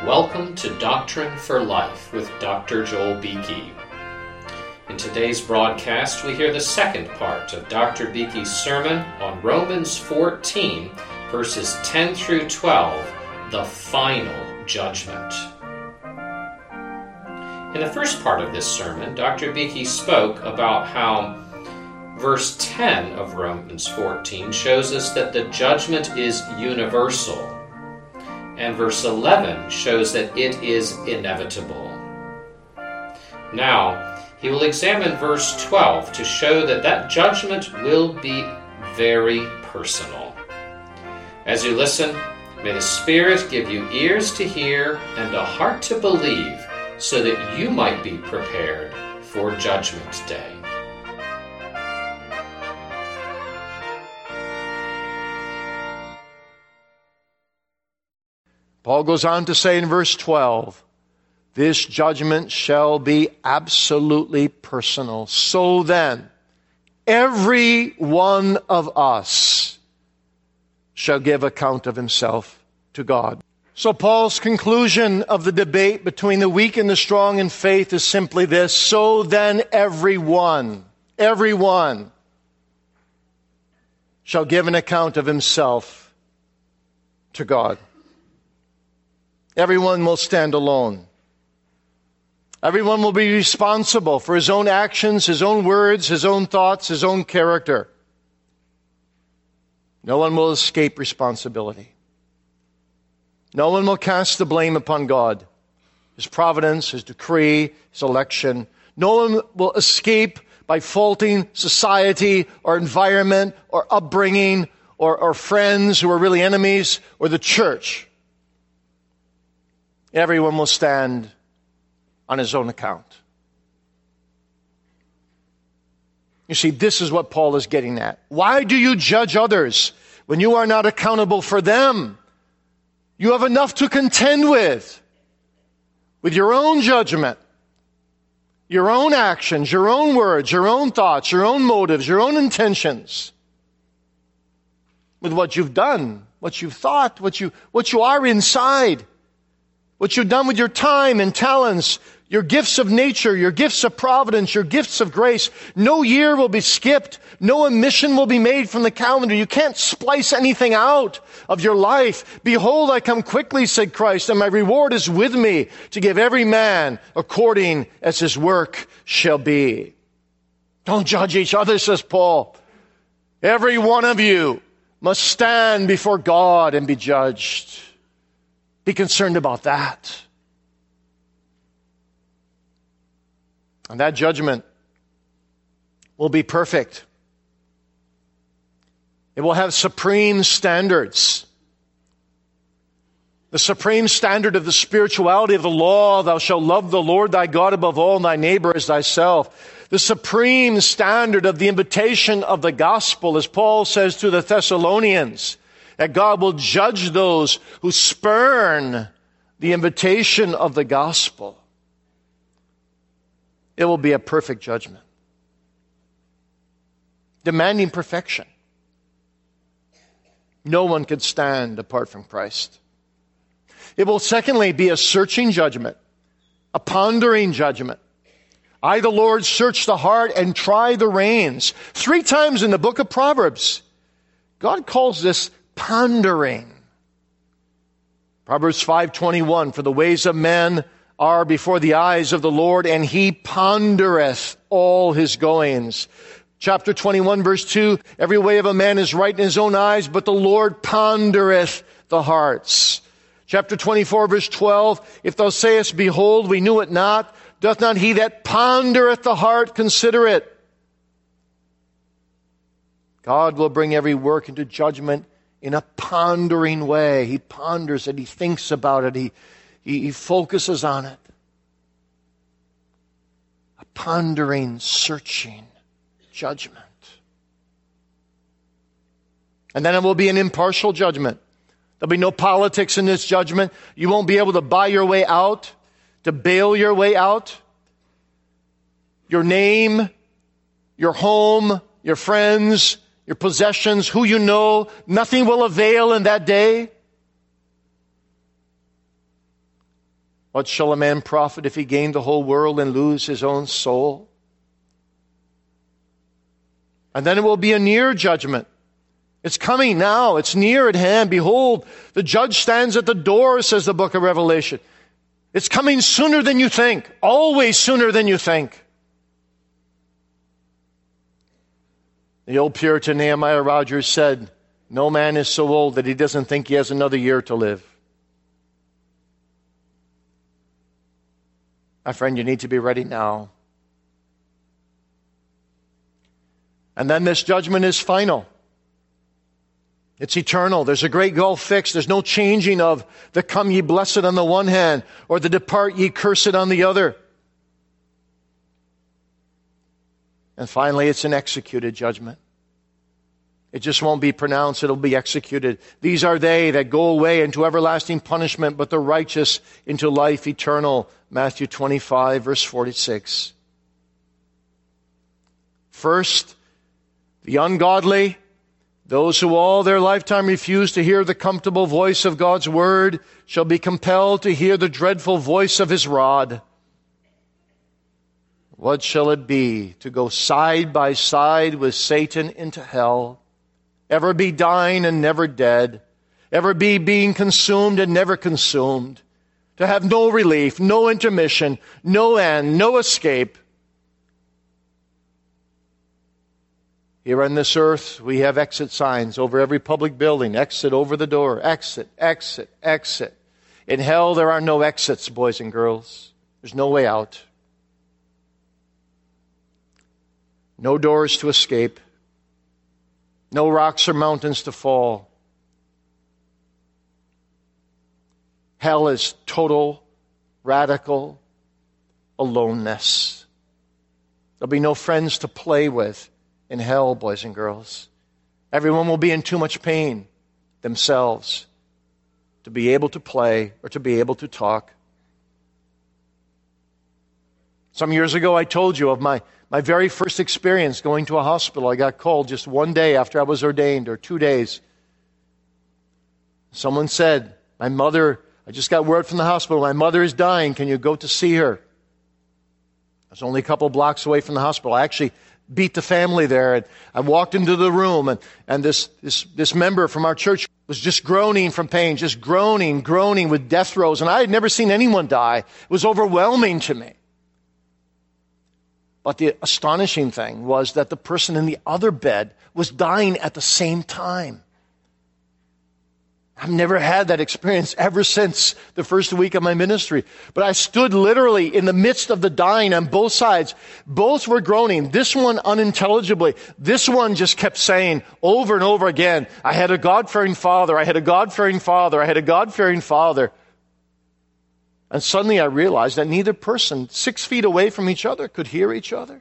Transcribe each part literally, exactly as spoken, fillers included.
Welcome to Doctrine for Life with Doctor Joel Beeke. In today's broadcast, we hear the second part of Doctor Beeke's sermon on Romans fourteen, verses ten through twelve, the final judgment. In the first part of this sermon, Doctor Beeke spoke about how verse ten of Romans fourteen shows us that the judgment is universal, and verse eleven shows that it is inevitable. Now, he will examine verse twelve to show that that judgment will be very personal. As you listen, may the Spirit give you ears to hear and a heart to believe, so that you might be prepared for Judgment Day. Paul goes on to say in verse twelve, this judgment shall be absolutely personal. So then, every one of us shall give account of himself to God. So Paul's conclusion of the debate between the weak and the strong in faith is simply this: so then everyone, everyone shall give an account of himself to God. Everyone will stand alone. Everyone will be responsible for his own actions, his own words, his own thoughts, his own character. No one will escape responsibility. No one will cast the blame upon God, His providence, His decree, His election. No one will escape by faulting society or environment or upbringing or, or friends who are really enemies or the church. Everyone will stand on his own account. You see, this is what Paul is getting at. Why do you judge others when you are not accountable for them? You have enough to contend with, with your own judgment, your own actions, your own words, your own thoughts, your own motives, your own intentions, with what you've done, what you've thought, what you, what you are inside. What you've done with your time and talents, your gifts of nature, your gifts of providence, your gifts of grace. No year will be skipped. No omission will be made from the calendar. You can't splice anything out of your life. Behold, I come quickly, said Christ, and my reward is with me to give every man according as his work shall be. Don't judge each other, says Paul. Every one of you must stand before God and be judged. Be concerned about that. And that judgment will be perfect. It will have supreme standards. The supreme standard of the spirituality of the law, thou shalt love the Lord thy God above all, and thy neighbor as thyself. The supreme standard of the invitation of the gospel, as Paul says to the Thessalonians, that God will judge those who spurn the invitation of the gospel. It will be a perfect judgment, demanding perfection. No one could stand apart from Christ. It will secondly be a searching judgment, a pondering judgment. I, the Lord, search the heart and try the reins. Three times in the book of Proverbs, God calls this pondering. Proverbs five twenty-one, for the ways of men are before the eyes of the Lord, and he pondereth all his goings. Chapter twenty-one, verse two, every way of a man is right in his own eyes, but the Lord pondereth the hearts. Chapter twenty-four, verse twelve, if thou sayest, behold, we knew it not, doth not he that pondereth the heart consider it? God will bring every work into judgment in a pondering way. He ponders it. He thinks about it. He, he, he focuses on it. A pondering, searching judgment. And then it will be an impartial judgment. There'll be no politics in this judgment. You won't be able to buy your way out, to bail your way out. Your name, your home, your friends, your possessions, who you know, nothing will avail in that day. What shall a man profit if he gain the whole world and lose his own soul? And then it will be a near judgment. It's coming now. It's near at hand. Behold, the judge stands at the door, says the book of Revelation. It's coming sooner than you think. Always sooner than you think. The old Puritan Nehemiah Rogers said, no man is so old that he doesn't think he has another year to live. My friend, you need to be ready now. And then this judgment is final. It's eternal. There's a great gulf fixed. There's no changing of the come ye blessed on the one hand or the depart ye cursed on the other. And finally, it's an executed judgment. It just won't be pronounced, it'll be executed. These are they that go away into everlasting punishment, but the righteous into life eternal. Matthew twenty-five, verse forty-six. First, the ungodly, those who all their lifetime refuse to hear the comfortable voice of God's word, shall be compelled to hear the dreadful voice of his rod. What shall it be to go side by side with Satan into hell? Ever be dying and never dead? Ever be being consumed and never consumed? To have no relief, no intermission, no end, no escape. Here on this earth, we have exit signs over every public building. Exit over the door. Exit, exit, exit. In hell, there are no exits, boys and girls. There's no way out. No doors to escape. No rocks or mountains to fall. Hell is total, radical aloneness. There'll be no friends to play with in hell, boys and girls. Everyone will be in too much pain themselves to be able to play or to be able to talk. Some years ago, I told you of my My very first experience going to a hospital. I got called just one day after I was ordained, or two days. Someone said, my mother, I just got word from the hospital, my mother is dying, can you go to see her? I was only a couple blocks away from the hospital. I actually beat the family there, and I walked into the room, and, and this, this, this member from our church was just groaning from pain, just groaning, groaning with death throes, and I had never seen anyone die. It was overwhelming to me. But the astonishing thing was that the person in the other bed was dying at the same time. I've never had that experience ever since the first week of my ministry. But I stood literally in the midst of the dying on both sides. Both were groaning. This one unintelligibly. This one just kept saying over and over again, I had a God-fearing father, I had a God-fearing father, I had a God-fearing father. And suddenly I realized that neither person, six feet away from each other, could hear each other.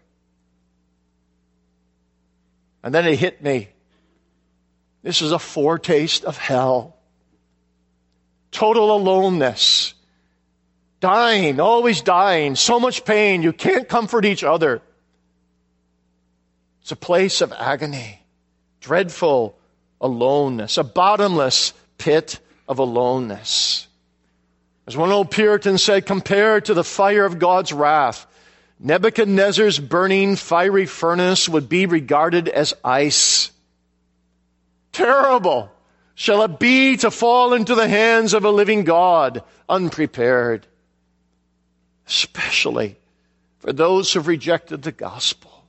And then it hit me. This is a foretaste of hell. Total aloneness. Dying, always dying. So much pain, you can't comfort each other. It's a place of agony. Dreadful aloneness. A bottomless pit of aloneness. As one old Puritan said, compared to the fire of God's wrath, Nebuchadnezzar's burning fiery furnace would be regarded as ice. Terrible shall it be to fall into the hands of a living God unprepared, especially for those who have rejected the gospel.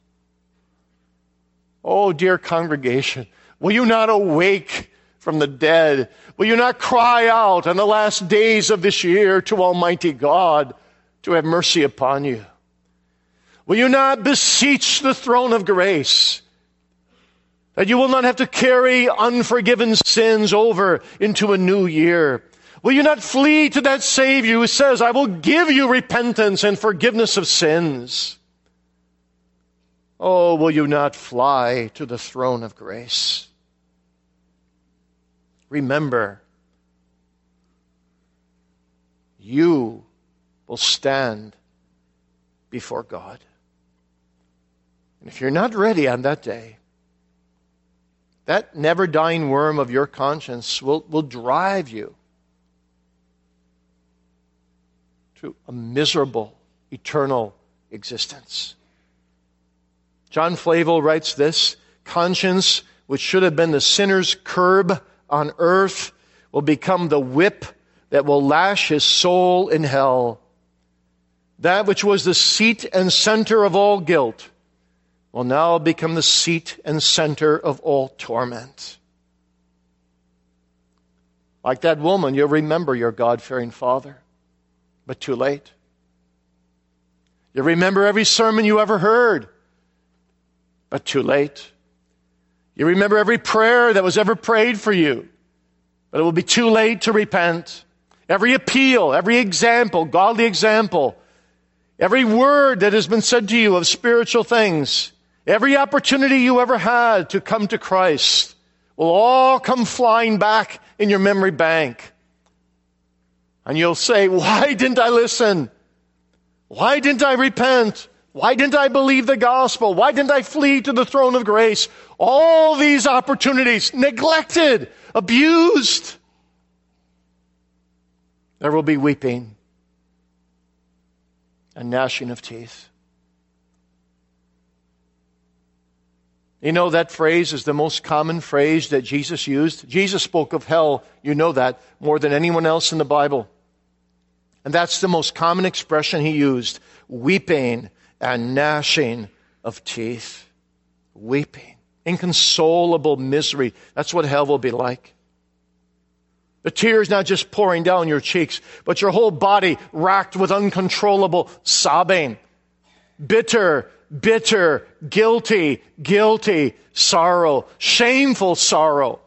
Oh, dear congregation, will you not awake from the dead? Will you not cry out on the last days of this year to Almighty God to have mercy upon you? Will you not beseech the throne of grace that you will not have to carry unforgiven sins over into a new year? Will you not flee to that Savior who says, I will give you repentance and forgiveness of sins? Oh, will you not fly to the throne of grace? Remember, you will stand before God. And if you're not ready on that day, that never-dying worm of your conscience will, will drive you to a miserable, eternal existence. John Flavel writes this: conscience, which should have been the sinner's curb on earth, will become the whip that will lash his soul in hell. That which was the seat and center of all guilt will now become the seat and center of all torment. Like that woman, you'll remember your God-fearing father, but too late. You remember every sermon you ever heard, but too late. You remember every prayer that was ever prayed for you, but it will be too late to repent. Every appeal, every example, godly example, every word that has been said to you of spiritual things, every opportunity you ever had to come to Christ will all come flying back in your memory bank. And you'll say, why didn't I listen? Why didn't I repent? Why didn't I believe the gospel? Why didn't I flee to the throne of grace? All these opportunities neglected, abused. There will be weeping and gnashing of teeth. You know, that phrase is the most common phrase that Jesus used. Jesus spoke of hell, you know that, more than anyone else in the Bible. And that's the most common expression he used: weeping and gnashing of teeth. Weeping. Inconsolable misery. That's what hell will be like. The tears not just pouring down your cheeks, but your whole body racked with uncontrollable sobbing. Bitter, bitter, guilty, guilty sorrow, shameful sorrow.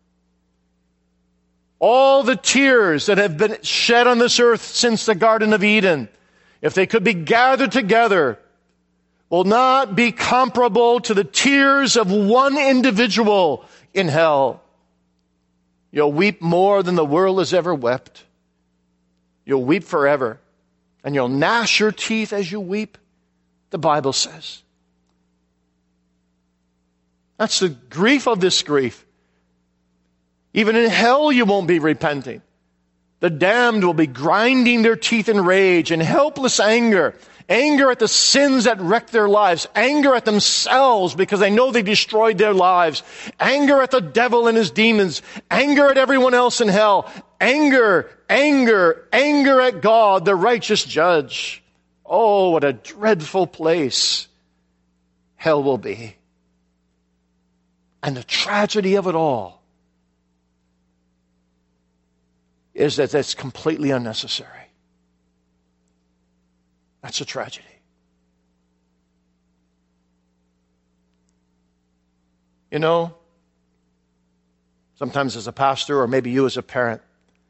All the tears that have been shed on this earth since the Garden of Eden, if they could be gathered together, will not be comparable to the tears of one individual in hell. You'll weep more than the world has ever wept. You'll weep forever. And you'll gnash your teeth as you weep, the Bible says. That's the grief of this grief. Even in hell you won't be repenting. The damned will be grinding their teeth in rage and helpless anger. Anger at the sins that wrecked their lives. Anger at themselves because they know they destroyed their lives. Anger at the devil and his demons. Anger at everyone else in hell. Anger, anger, anger at God, the righteous judge. Oh, what a dreadful place hell will be. And the tragedy of it all is that that's completely unnecessary. That's a tragedy. You know, sometimes as a pastor, or maybe you as a parent,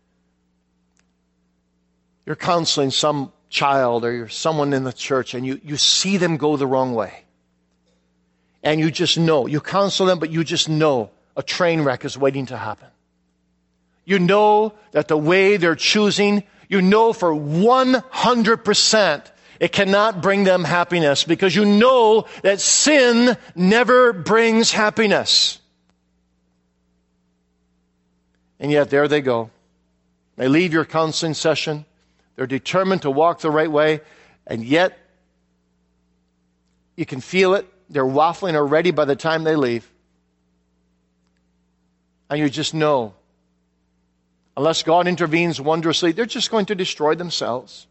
you're counseling some child or you're someone in the church and you, you see them go the wrong way. And you just know, you counsel them, but you just know a train wreck is waiting to happen. You know that the way they're choosing, you know for one hundred percent it cannot bring them happiness, because you know that sin never brings happiness. And yet there they go. They leave your counseling session. They're determined to walk the right way, and yet you can feel it. They're waffling already by the time they leave. And you just know, unless God intervenes wondrously, they're just going to destroy themselves.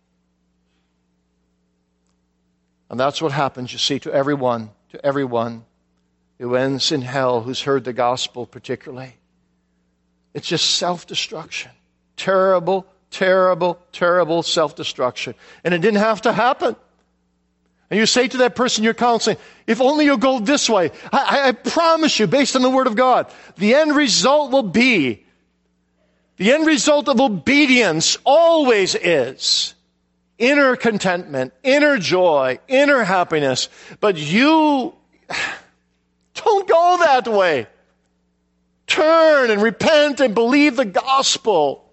And that's what happens, you see, to everyone, to everyone who ends in hell, who's heard the gospel particularly. It's just self-destruction. Terrible, terrible, terrible self-destruction. And it didn't have to happen. And you say to that person you're counseling, if only you'll go this way, I, I promise you, based on the Word of God, the end result will be, the end result of obedience always is inner contentment, inner joy, inner happiness. But you don't go that way. Turn and repent and believe the gospel.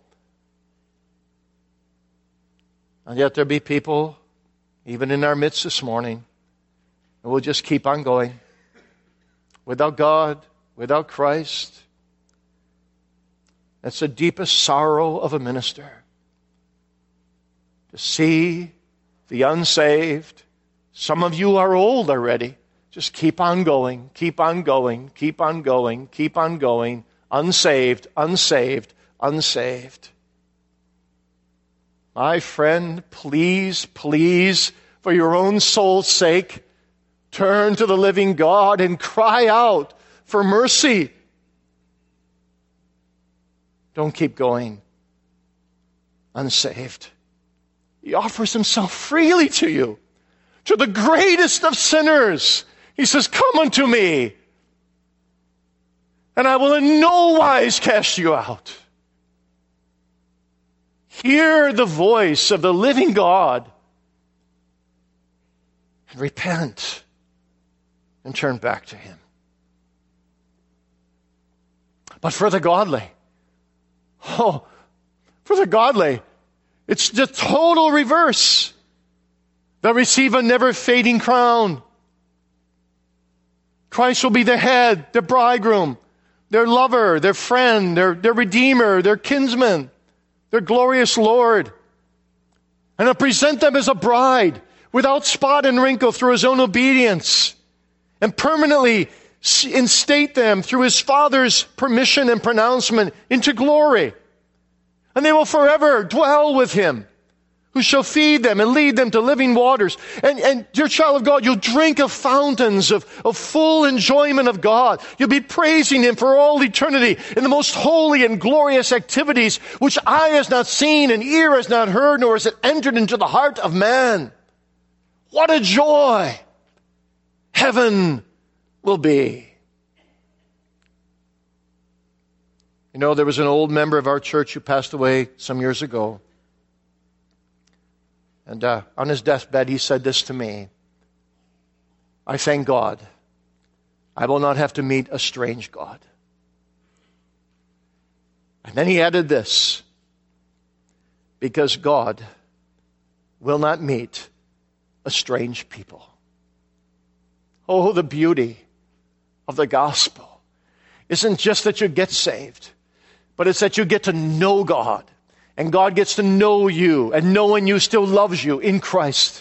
And yet there be people, even in our midst this morning, and we'll just keep on going. Without God, without Christ. That's the deepest sorrow of a minister. to see the unsaved. Some of you are old already. Just keep on going, keep on going, keep on going, keep on going. Unsaved, unsaved, unsaved. My friend, please, please, for your own soul's sake, turn to the living God and cry out for mercy. Don't keep going unsaved. He offers himself freely to you, to the greatest of sinners. He says, come unto me, and I will in no wise cast you out. Hear the voice of the living God and repent and turn back to him. But for the godly, oh, for the godly, it's the total reverse. They'll receive a never-fading crown. Christ will be their head, their bridegroom, their lover, their friend, their, their redeemer, their kinsman, their glorious Lord. And he'll present them as a bride without spot and wrinkle through his own obedience, and permanently instate them through his Father's permission and pronouncement into glory. And they will forever dwell with him, who shall feed them and lead them to living waters. And, and dear child of God, you'll drink of fountains of, of full enjoyment of God. You'll be praising him for all eternity in the most holy and glorious activities, which eye has not seen and ear has not heard, nor has it entered into the heart of man. What a joy heaven will be. You know, there was an old member of our church who passed away some years ago. And uh, on his deathbed, he said this to me: I thank God I will not have to meet a strange God. And then he added this: because God will not meet a strange people. Oh, the beauty of the gospel isn't just that you get saved, but it's that you get to know God. And God gets to know you, and knowing you still loves you in Christ.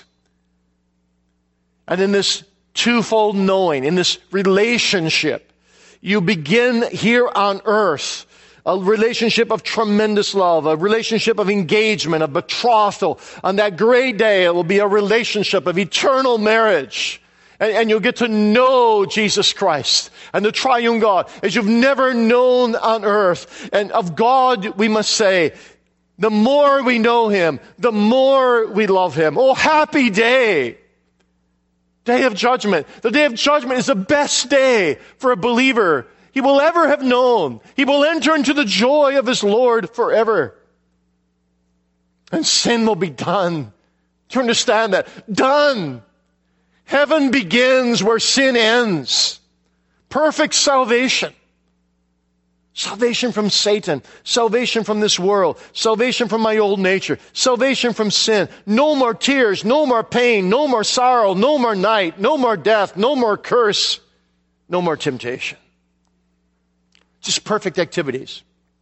And in this twofold knowing, in this relationship, you begin here on earth a relationship of tremendous love, a relationship of engagement, of betrothal. On that great day, it will be a relationship of eternal marriage. And, and you'll get to know Jesus Christ and the triune God as you've never known on earth. And of God, we must say, the more we know him, the more we love him. Oh, happy day. Day of judgment. The day of judgment is the best day for a believer he will ever have known. He will enter into the joy of his Lord forever. And sin will be done. Do you understand that? Done. Heaven begins where sin ends. Perfect salvation. Salvation from Satan. Salvation from this world. Salvation from my old nature. Salvation from sin. No more tears. No more pain. No more sorrow. No more night. No more death. No more curse. No more temptation. Just perfect activities.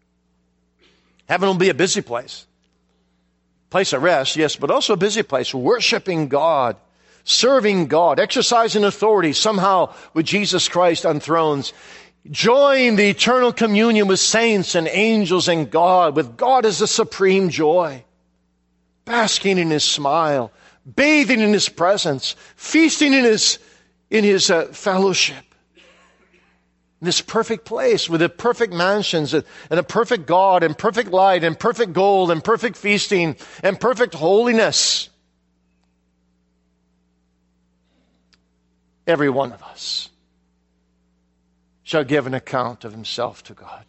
Heaven will be a busy place. Place of rest, yes, but also a busy place. Worshiping God. Serving God. Exercising authority somehow with Jesus Christ on thrones. Join the eternal communion with saints and angels and God, with God as the supreme joy. Basking in his smile, bathing in his presence, feasting in his, in his uh, fellowship. In this perfect place with the perfect mansions and, and a perfect God and perfect light and perfect gold and perfect feasting and perfect holiness. Every one of us shall give an account of himself to God.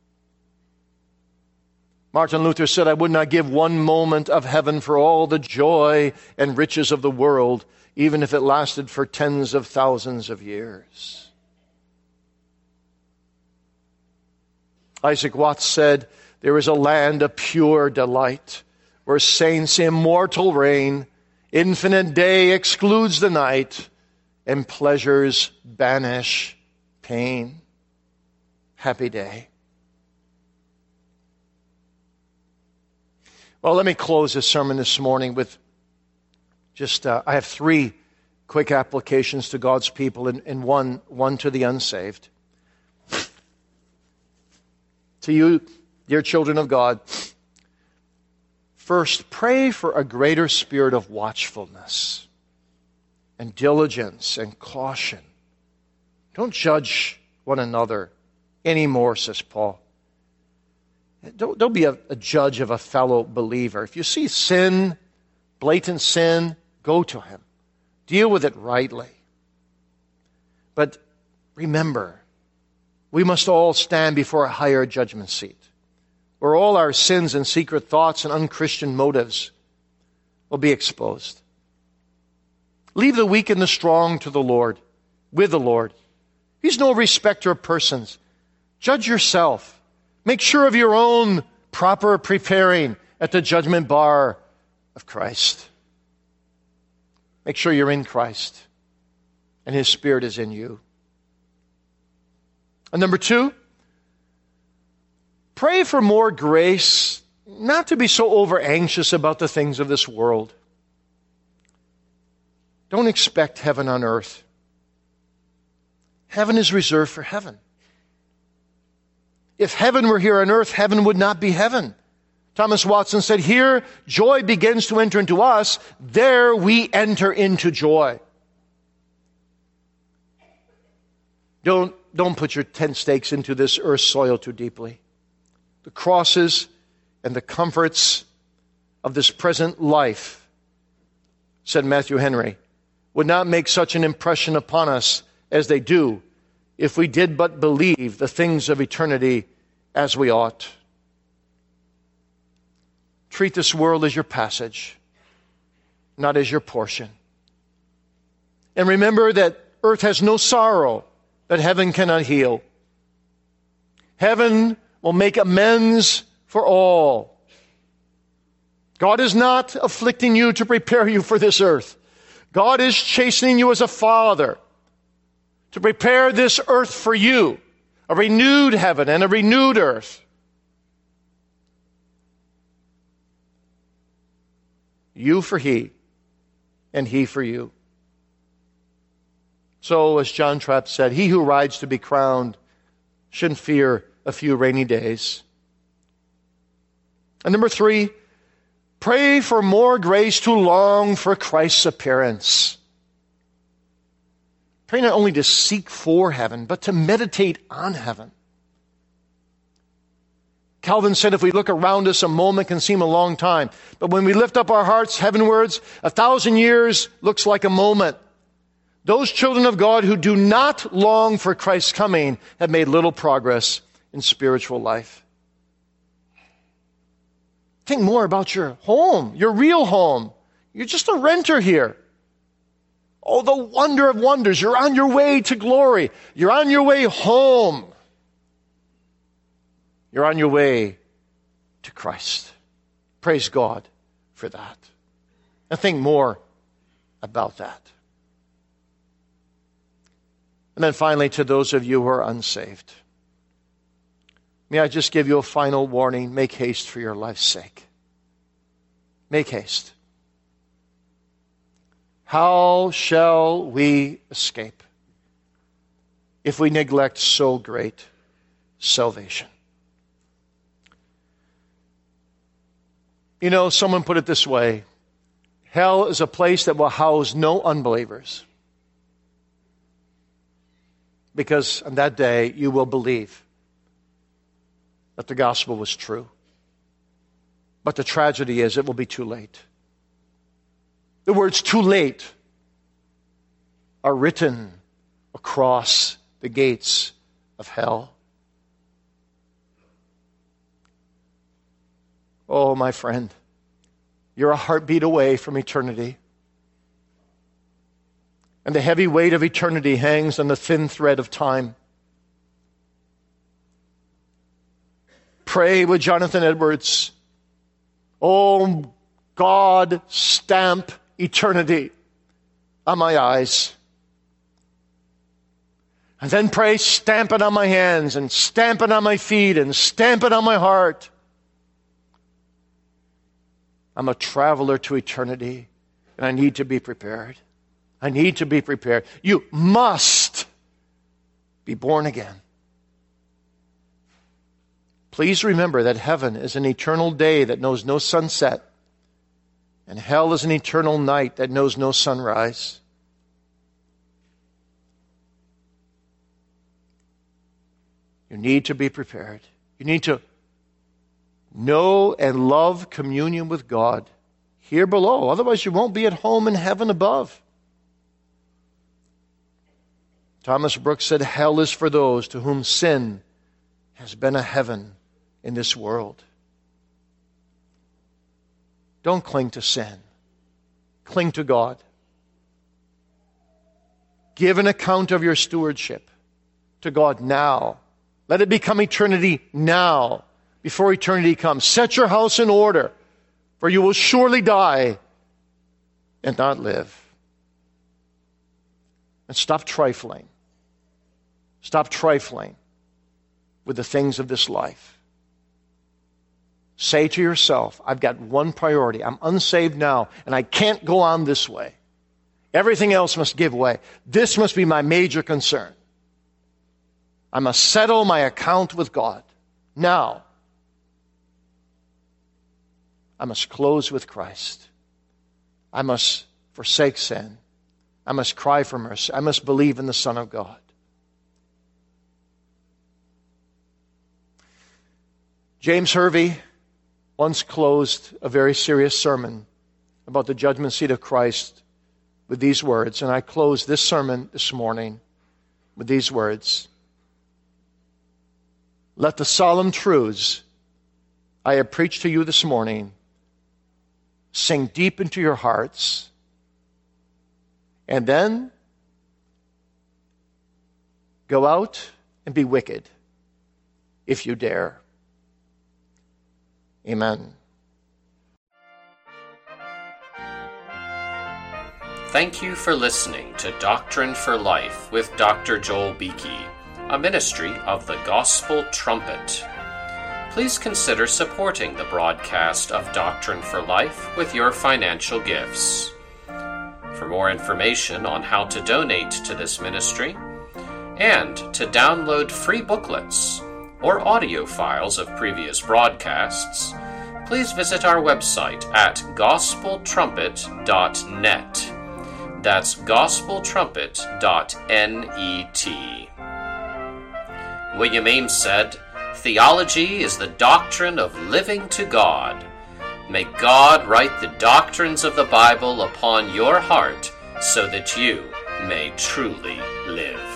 Martin Luther said, I would not give one moment of heaven for all the joy and riches of the world, even if it lasted for tens of thousands of years. Isaac Watts said, there is a land of pure delight, where saints immortal reign, infinite day excludes the night, and pleasures banish pain. Happy day. Well, let me close this sermon this morning with just, uh, I have three quick applications to God's people and, and one, one to the unsaved. To you, dear children of God, first, pray for a greater spirit of watchfulness and diligence and caution. Don't judge one another anymore, says Paul. Don't, don't be a, a judge of a fellow believer. If you see sin, blatant sin, go to him. Deal with it rightly. But remember, we must all stand before a higher judgment seat, where all our sins and secret thoughts and unchristian motives will be exposed. Leave the weak and the strong to the Lord, with the Lord. He's no respecter of persons. Judge yourself. Make sure of your own proper preparing at the judgment bar of Christ. Make sure you're in Christ and His Spirit is in you. And number two, pray for more grace, not to be so over anxious about the things of this world. Don't expect heaven on earth. Heaven is reserved for heaven. If heaven were here on earth, heaven would not be heaven. Thomas Watson said, here joy begins to enter into us, there we enter into joy. Don't, don't put your tent stakes into this earth's soil too deeply. The crosses and the comforts of this present life, said Matthew Henry, would not make such an impression upon us as they do if we did but believe the things of eternity as we ought. Treat this world as your passage, not as your portion. And remember that earth has no sorrow that heaven cannot heal. Heaven will make amends for all. God is not afflicting you to prepare you for this earth. God is chastening you as a father to prepare this earth for you, a renewed heaven and a renewed earth. You for He, and He for you. So, as John Trapp said, he who rides to be crowned shouldn't fear a few rainy days. And number three, pray for more grace to long for Christ's appearance. Pray not only to seek for heaven, but to meditate on heaven. Calvin said, if we look around us, a moment can seem a long time. But when we lift up our hearts heavenwards, a thousand years looks like a moment. Those children of God who do not long for Christ's coming have made little progress in spiritual life. Think more about your home, your real home. You're just a renter here. Oh, the wonder of wonders. You're on your way to glory. You're on your way home. You're on your way to Christ. Praise God for that. And think more about that. And then finally, to those of you who are unsaved, may I just give you a final warning. Make haste for your life's sake. Make haste. How shall we escape if we neglect so great salvation? You know, someone put it this way. Hell is a place that will house no unbelievers. Because on that day, you will believe that the gospel was true. But the tragedy is, it will be too late. The words too late are written across the gates of hell. Oh, my friend, you're a heartbeat away from eternity. And the heavy weight of eternity hangs on the thin thread of time. Pray with Jonathan Edwards. Oh, God, stamp eternity on my eyes. And then pray, stamp it on my hands, and stamp it on my feet, and stamp it on my heart. I'm a traveler to eternity, and I need to be prepared. I need to be prepared. You must be born again. Please remember that heaven is an eternal day that knows no sunset, and hell is an eternal night that knows no sunrise. You need to be prepared. You need to know and love communion with God here below. Otherwise, you won't be at home in heaven above. Thomas Brooks said, hell is for those to whom sin has been a heaven in this world. Don't cling to sin. Cling to God. Give an account of your stewardship to God now. Let it become eternity now, before eternity comes. Set your house in order, for you will surely die and not live. And stop trifling. Stop trifling with the things of this life. Say to yourself, I've got one priority. I'm unsaved now, and I can't go on this way. Everything else must give way. This must be my major concern. I must settle my account with God now. I must close with Christ. I must forsake sin. I must cry for mercy. I must believe in the Son of God. James Hervey once closed a very serious sermon about the judgment seat of Christ with these words, and I close this sermon this morning with these words. Let the solemn truths I have preached to you this morning sink deep into your hearts, and then go out and be wicked if you dare. Amen. Thank you for listening to Doctrine for Life with Doctor Joel Beeke, a ministry of the Gospel Trumpet. Please consider supporting the broadcast of Doctrine for Life with your financial gifts. For more information on how to donate to this ministry and to download free booklets or audio files of previous broadcasts, please visit our website at gospel trumpet dot net. That's gospel trumpet dot net. William Ames said, "Theology is the doctrine of living to God." May God write the doctrines of the Bible upon your heart so that you may truly live.